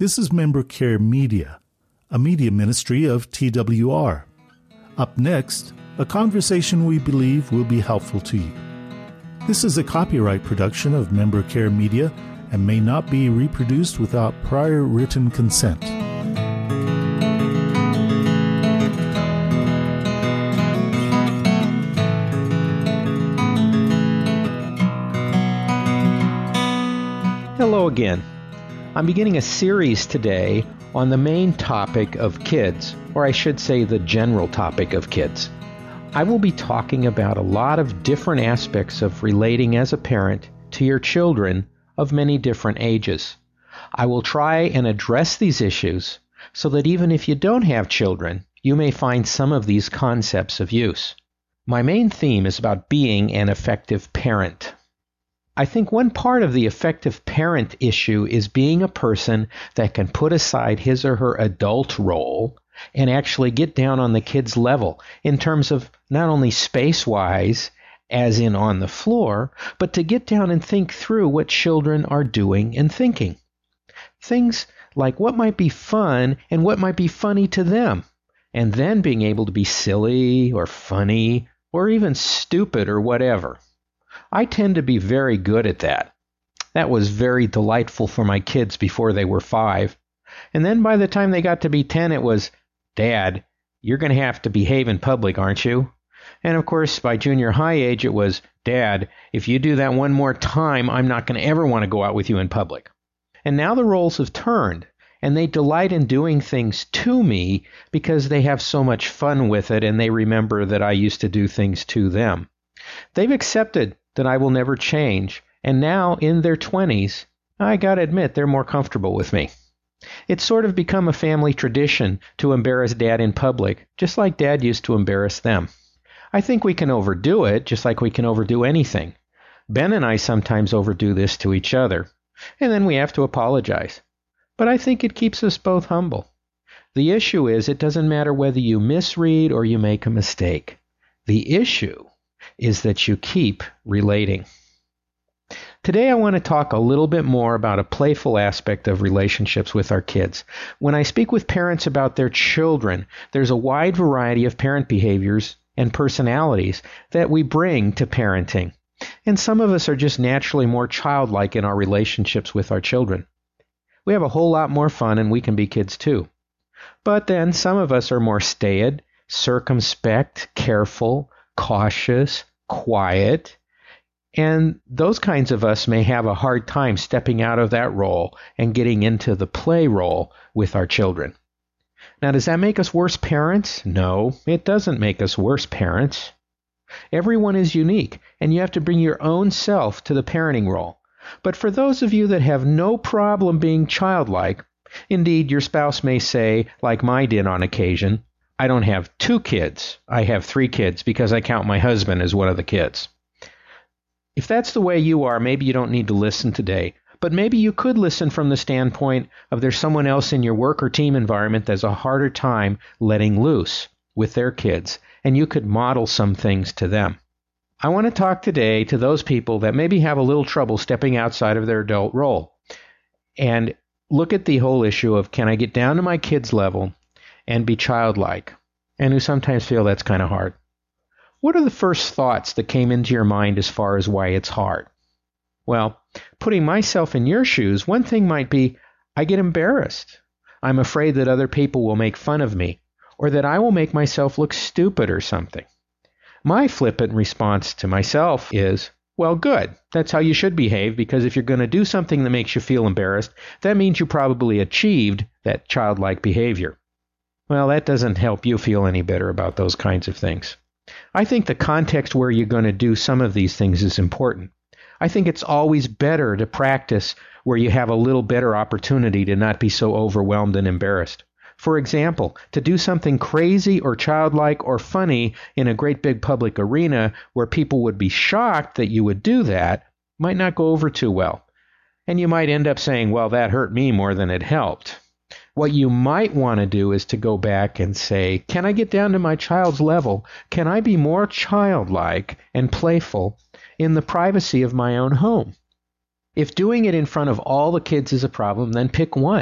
This is Member Care Media, a media ministry of TWR. Up next, a conversation we believe will be helpful to you. This is a copyright production of Member Care Media and may not be reproduced without prior written consent. Hello again. I'm beginning a series today on the main topic of kids, or I should say the general topic of kids. I will be talking about a lot of different aspects of relating as a parent to your children of many different ages. I will try and address these issues so that even if you don't have children, you may find some of these concepts of use. My main theme is about being an effective parent. I think one part of the effective parent issue is being a person that can put aside his or her adult role and actually get down on the kid's level in terms of not only space-wise, as in on the floor, but to get down and think through what children are doing and thinking. Things like what might be fun and what might be funny to them, and then being able to be silly or funny or even stupid or whatever. I tend to be very good at that. That was very delightful for my kids before they were 5. And then by the time they got to be 10, it was, "Dad, you're going to have to behave in public, aren't you?" And of course, by junior high age, it was, "Dad, if you do that one more time, I'm not going to ever want to go out with you in public." And now the roles have turned, and they delight in doing things to me because they have so much fun with it, and they remember that I used to do things to them. They've accepted that I will never change, and now in their 20s, I gotta admit they're more comfortable with me. It's sort of become a family tradition to embarrass Dad in public, just like Dad used to embarrass them. I think we can overdo it, just like we can overdo anything. Ben and I sometimes overdo this to each other, and then we have to apologize. But I think it keeps us both humble. The issue is it doesn't matter whether you misread or you make a mistake. The issue is that you keep relating. Today I want to talk a little bit more about a playful aspect of relationships with our kids. When I speak with parents about their children, there's a wide variety of parent behaviors and personalities that we bring to parenting. And some of us are just naturally more childlike in our relationships with our children. We have a whole lot more fun and we can be kids too. But then some of us are more staid, circumspect, careful, cautious, quiet, and those kinds of us may have a hard time stepping out of that role and getting into the play role with our children. Now, does that make us worse parents? No, it doesn't make us worse parents. Everyone is unique, and you have to bring your own self to the parenting role. But for those of you that have no problem being childlike, indeed, your spouse may say, like mine did on occasion, "I don't have 2 kids, I have 3 kids because I count my husband as one of the kids." If that's the way you are, maybe you don't need to listen today, but maybe you could listen from the standpoint of there's someone else in your work or team environment that's a harder time letting loose with their kids, and you could model some things to them. I want to talk today to those people that maybe have a little trouble stepping outside of their adult role and look at the whole issue of, can I get down to my kids' level and be childlike, and who sometimes feel that's kind of hard. What are the first thoughts that came into your mind as far as why it's hard? Well, putting myself in your shoes, one thing might be, I get embarrassed. I'm afraid that other people will make fun of me, or that I will make myself look stupid or something. My flippant response to myself is, well, good. That's how you should behave, because if you're going to do something that makes you feel embarrassed, that means you probably achieved that childlike behavior. Well, that doesn't help you feel any better about those kinds of things. I think the context where you're going to do some of these things is important. I think it's always better to practice where you have a little better opportunity to not be so overwhelmed and embarrassed. For example, to do something crazy or childlike or funny in a great big public arena where people would be shocked that you would do that might not go over too well. And you might end up saying, well, that hurt me more than it helped. What you might want to do is to go back and say, can I get down to my child's level? Can I be more childlike and playful in the privacy of my own home? If doing it in front of all the kids is a problem, then pick one.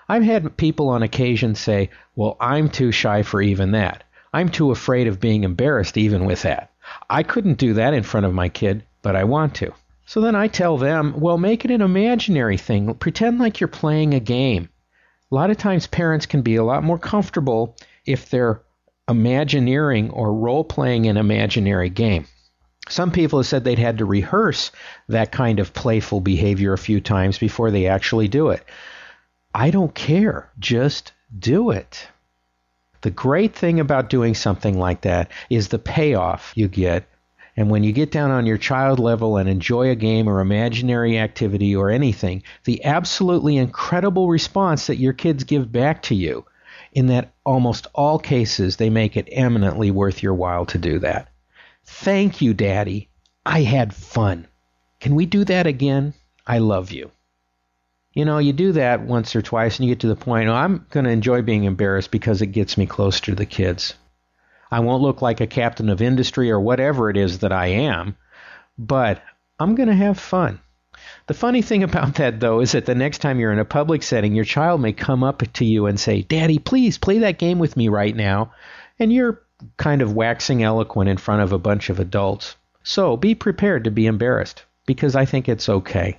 I've had people on occasion say, well, I'm too shy for even that. I'm too afraid of being embarrassed even with that. I couldn't do that in front of my kid, but I want to. So then I tell them, well, make it an imaginary thing. Pretend like you're playing a game. A lot of times parents can be a lot more comfortable if they're imagineering or role-playing an imaginary game. Some people have said they'd had to rehearse that kind of playful behavior a few times before they actually do it. I don't care. Just do it. The great thing about doing something like that is the payoff you get. And when you get down on your child level and enjoy a game or imaginary activity or anything, the absolutely incredible response that your kids give back to you, in that almost all cases, they make it eminently worth your while to do that. Thank you, Daddy. I had fun. Can we do that again? I love you. You know, you do that once or twice and you get to the point, I'm going to enjoy being embarrassed because it gets me closer to the kids. I won't look like a captain of industry or whatever it is that I am, but I'm going to have fun. The funny thing about that, though, is that the next time you're in a public setting, your child may come up to you and say, Daddy, please play that game with me right now. And you're kind of waxing eloquent in front of a bunch of adults. So be prepared to be embarrassed, because I think it's okay.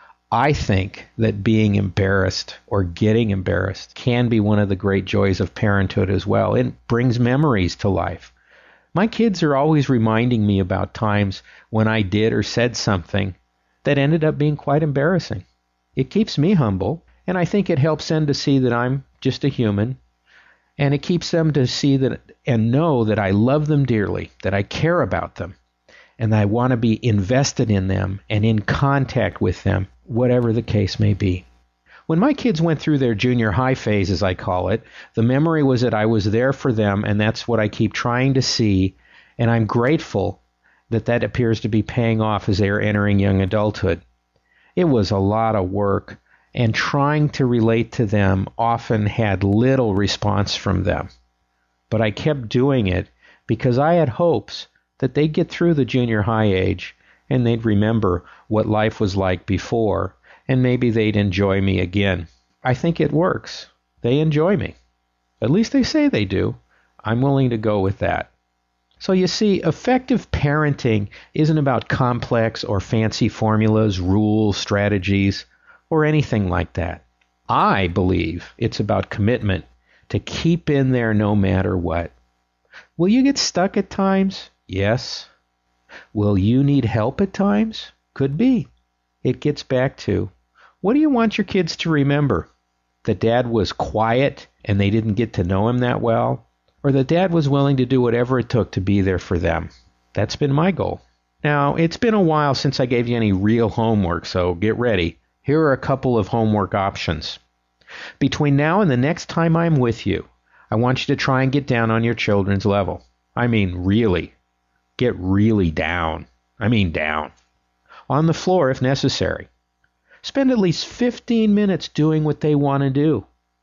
I think that being embarrassed or getting embarrassed can be one of the great joys of parenthood as well. It brings memories to life. My kids are always reminding me about times when I did or said something that ended up being quite embarrassing. It keeps me humble, and I think it helps them to see that I'm just a human, and it keeps them to see that and know that I love them dearly, that I care about them, and that I want to be invested in them and in contact with them, whatever the case may be. When my kids went through their junior high phase, as I call it, the memory was that I was there for them, and that's what I keep trying to see, and I'm grateful that appears to be paying off as they are entering young adulthood. It was a lot of work, and trying to relate to them often had little response from them. But I kept doing it because I had hopes that they'd get through the junior high age and they'd remember what life was like before, and maybe they'd enjoy me again. I think it works. They enjoy me. At least they say they do. I'm willing to go with that. So you see, effective parenting isn't about complex or fancy formulas, rules, strategies, or anything like that. I believe it's about commitment to keep in there no matter what. Will you get stuck at times? Yes. Will you need help at times? Could be. It gets back to, what do you want your kids to remember? That Dad was quiet and they didn't get to know him that well? Or that Dad was willing to do whatever it took to be there for them? That's been my goal. Now, it's been a while since I gave you any real homework, so get ready. Here are a couple of homework options. Between now and the next time I'm with you, I want you to try and get down on your children's level. I mean, really. Get really down. I mean down. On the floor if necessary. Spend at least 15 minutes doing what they want to do.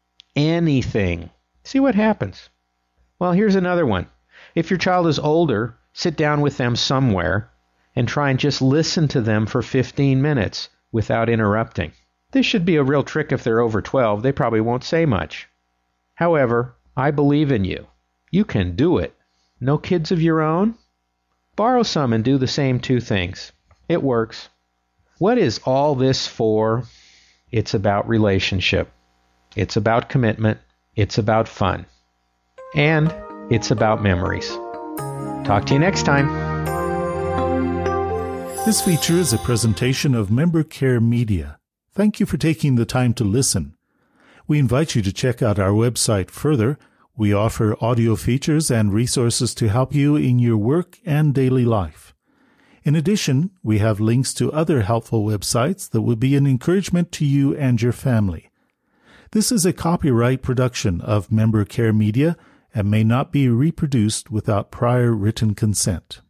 Anything. See what happens. Well, here's another one. If your child is older, sit down with them somewhere and try and just listen to them for 15 minutes without interrupting. This should be a real trick if they're over 12. They probably won't say much. However, I believe in you. You can do it. No kids of your own? Borrow some and do the same two things. It works. What is all this for? It's about relationship. It's about commitment. It's about fun. And it's about memories. Talk to you next time. This feature is a presentation of Member Care Media. Thank you for taking the time to listen. We invite you to check out our website further. We offer audio features and resources to help you in your work and daily life. In addition, we have links to other helpful websites that will be an encouragement to you and your family. This is a copyright production of Member Care Media and may not be reproduced without prior written consent.